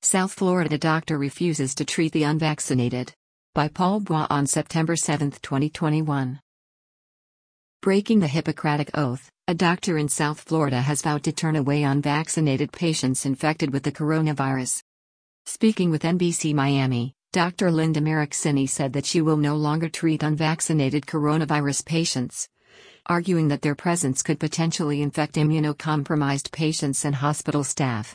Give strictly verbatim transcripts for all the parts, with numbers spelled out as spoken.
South Florida doctor refuses to treat the unvaccinated. By Paul Bois on September seventh, twenty twenty-one. Breaking the Hippocratic Oath, a doctor in South Florida has vowed to turn away unvaccinated patients infected with the coronavirus. Speaking with N B C Miami, Doctor Linda Marexini said that she will no longer treat unvaccinated coronavirus patients, arguing that their presence could potentially infect immunocompromised patients and hospital staff.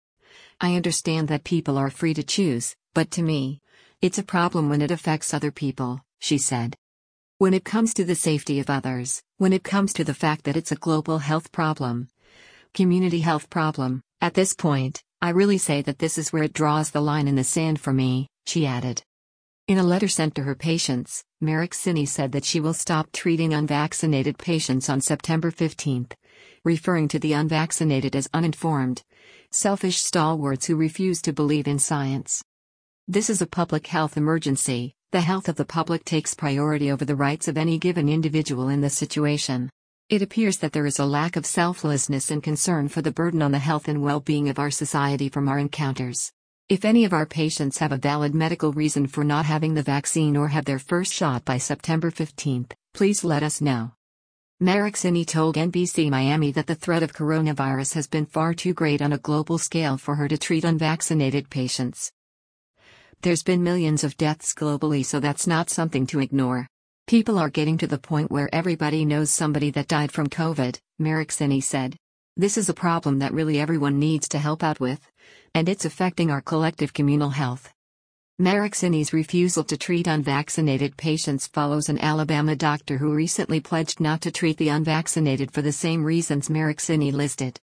"I understand that people are free to choose, but to me, it's a problem when it affects other people," she said. "When it comes to the safety of others, when it comes to the fact that it's a global health problem, community health problem, at this point, I really say that this is where it draws the line in the sand for me," she added. In a letter sent to her patients, Marexini said that she will stop treating unvaccinated patients on September fifteenth, referring to the unvaccinated as uninformed, selfish stalwarts who refuse to believe in science. "This is a public health emergency. The health of the public takes priority over the rights of any given individual in this situation. It appears that there is a lack of selflessness and concern for the burden on the health and well-being of our society from our encounters. If any of our patients have a valid medical reason for not having the vaccine or have their first shot by September fifteenth, please let us know." Marexini told N B C Miami that the threat of coronavirus has been far too great on a global scale for her to treat unvaccinated patients. "There's been millions of deaths globally, so that's not something to ignore. People are getting to the point where everybody knows somebody that died from COVID," Marexini said. "This is a problem that really everyone needs to help out with, and it's affecting our collective communal health." Marexini's refusal to treat unvaccinated patients follows an Alabama doctor who recently pledged not to treat the unvaccinated for the same reasons Marexini listed.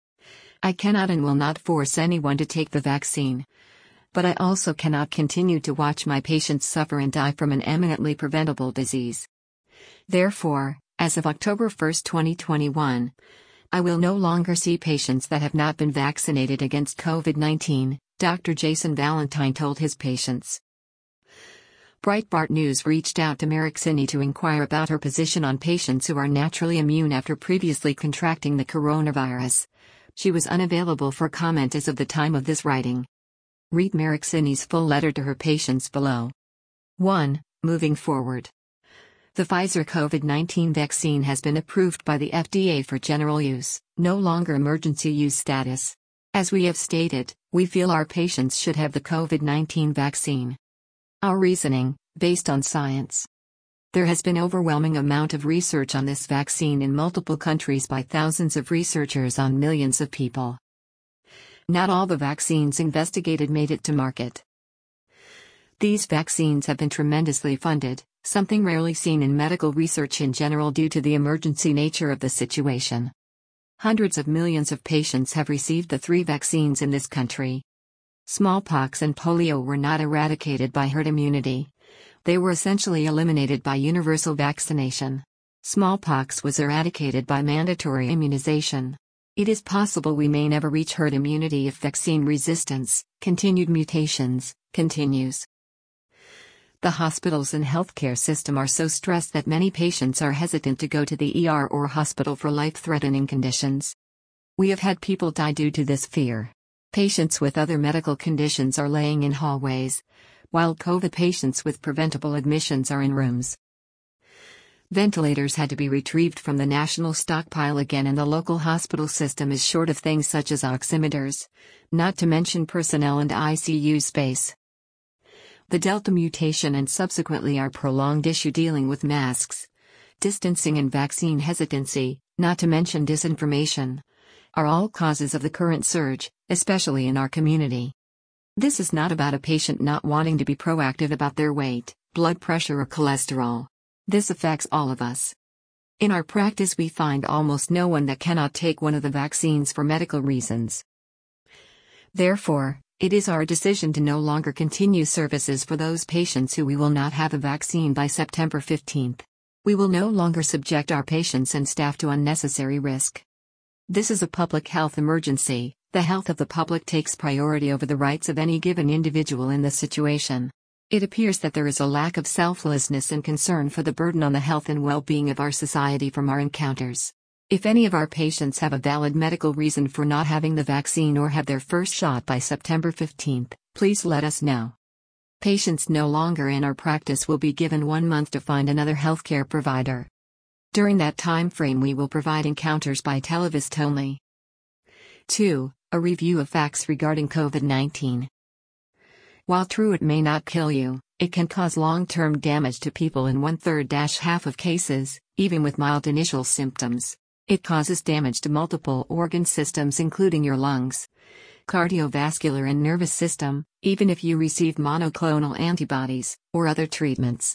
"I cannot and will not force anyone to take the vaccine. But I also cannot continue to watch my patients suffer and die from an eminently preventable disease. Therefore, as of October first, twenty twenty-one, I will no longer see patients that have not been vaccinated against COVID nineteen, Doctor Jason Valentine told his patients. Breitbart News reached out to Marexini to inquire about her position on patients who are naturally immune after previously contracting the coronavirus. She was unavailable for comment as of the time of this writing. Read Marexini's full letter to her patients below. one. Moving forward. The Pfizer COVID nineteen vaccine has been approved by the F D A for general use, no longer emergency use status. As we have stated, we feel our patients should have the COVID nineteen vaccine. Our reasoning, based on science. There has been overwhelming amount of research on this vaccine in multiple countries by thousands of researchers on millions of people. Not all the vaccines investigated made it to market. These vaccines have been tremendously funded, something rarely seen in medical research in general due to the emergency nature of the situation. Hundreds of millions of patients have received the three vaccines in this country. Smallpox and polio were not eradicated by herd immunity. They were essentially eliminated by universal vaccination. Smallpox was eradicated by mandatory immunization. It is possible we may never reach herd immunity if vaccine resistance, continued mutations, continues. The hospitals and healthcare system are so stressed that many patients are hesitant to go to the E R or hospital for life-threatening conditions. We have had people die due to this fear. Patients with other medical conditions are laying in hallways, while COVID patients with preventable admissions are in rooms. Ventilators had to be retrieved from the national stockpile again, and the local hospital system is short of things such as oximeters, not to mention personnel and I C U space. The Delta mutation and subsequently our prolonged issue dealing with masks, distancing and vaccine hesitancy, not to mention disinformation, are all causes of the current surge, especially in our community. This is not about a patient not wanting to be proactive about their weight, blood pressure or cholesterol. This affects all of us. In our practice we find almost no one that cannot take one of the vaccines for medical reasons. Therefore, it is our decision to no longer continue services for those patients who we will not have a vaccine by September fifteenth. We will no longer subject our patients and staff to unnecessary risk. This is a public health emergency. The health of the public takes priority over the rights of any given individual in this situation. It appears that there is a lack of selflessness and concern for the burden on the health and well-being of our society from our encounters. If any of our patients have a valid medical reason for not having the vaccine or have their first shot by September fifteenth, please let us know. Patients no longer in our practice will be given one month to find another healthcare provider. During that time frame, we will provide encounters by televisit only. two. A review of facts regarding COVID nineteen. While true it may not kill you, it can cause long-term damage to people in one-third half of cases, even with mild initial symptoms. It causes damage to multiple organ systems including your lungs, cardiovascular and nervous system, even if you receive monoclonal antibodies, or other treatments.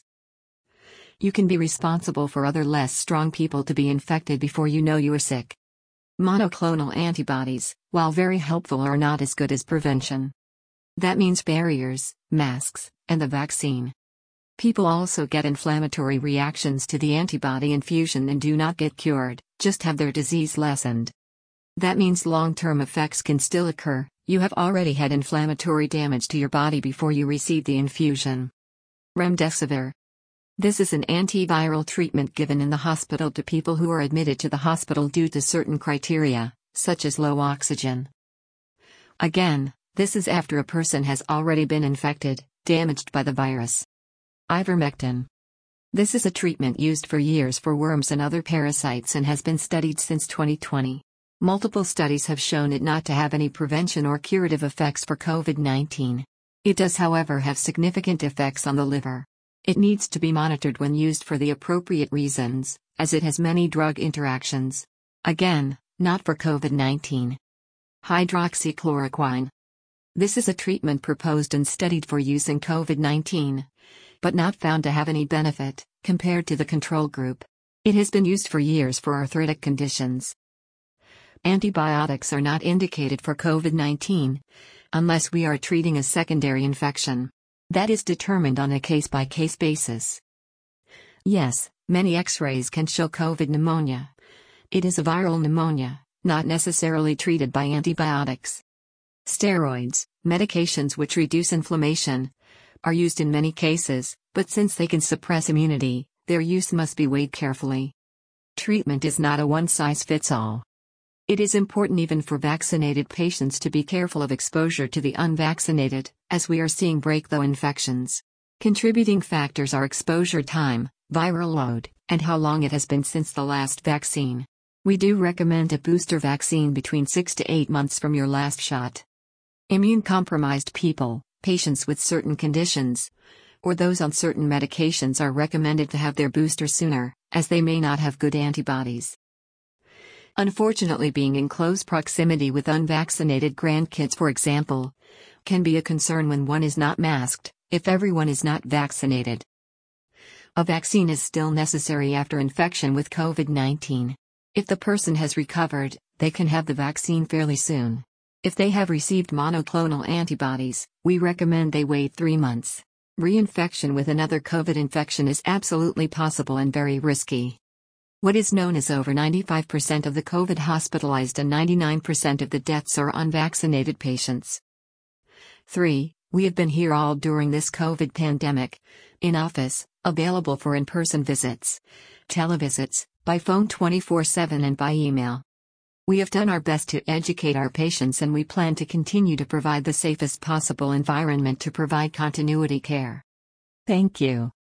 You can be responsible for other less strong people to be infected before you know you are sick. Monoclonal antibodies, while very helpful, are not as good as prevention. That means barriers, masks, and the vaccine. People also get inflammatory reactions to the antibody infusion and do not get cured, just have their disease lessened. That means long-term effects can still occur. You have already had inflammatory damage to your body before you receive the infusion. Remdesivir. This is an antiviral treatment given in the hospital to people who are admitted to the hospital due to certain criteria, such as low oxygen. Again, this is after a person has already been infected, damaged by the virus. Ivermectin. This is a treatment used for years for worms and other parasites and has been studied since twenty twenty. Multiple studies have shown it not to have any prevention or curative effects for COVID nineteen. It does, however, have significant effects on the liver. It needs to be monitored when used for the appropriate reasons, as it has many drug interactions. Again, not for COVID nineteen. Hydroxychloroquine. This is a treatment proposed and studied for use in COVID nineteen, but not found to have any benefit, compared to the control group. It has been used for years for arthritic conditions. Antibiotics are not indicated for COVID nineteen, unless we are treating a secondary infection. That is determined on a case-by-case basis. Yes, many X-rays can show COVID pneumonia. It is a viral pneumonia, not necessarily treated by antibiotics. Steroids, medications which reduce inflammation, are used in many cases, but since they can suppress immunity, their use must be weighed carefully. Treatment is not a one-size-fits-all. It is important even for vaccinated patients to be careful of exposure to the unvaccinated, as we are seeing breakthrough infections. Contributing factors are exposure time, viral load, and how long it has been since the last vaccine. We do recommend a booster vaccine between six to eight months from your last shot. Immune-compromised people, patients with certain conditions, or those on certain medications are recommended to have their booster sooner, as they may not have good antibodies. Unfortunately, being in close proximity with unvaccinated grandkids, for example, can be a concern when one is not masked, if everyone is not vaccinated. A vaccine is still necessary after infection with COVID nineteen. If the person has recovered, they can have the vaccine fairly soon. If they have received monoclonal antibodies, we recommend they wait three months. Reinfection with another COVID infection is absolutely possible and very risky. What is known as over ninety-five percent of the COVID hospitalized and ninety-nine percent of the deaths are unvaccinated patients. three. We have been here all during this COVID pandemic. In office, available for in-person visits, televisits, by phone twenty-four seven and by email. We have done our best to educate our patients, and we plan to continue to provide the safest possible environment to provide continuity care. Thank you.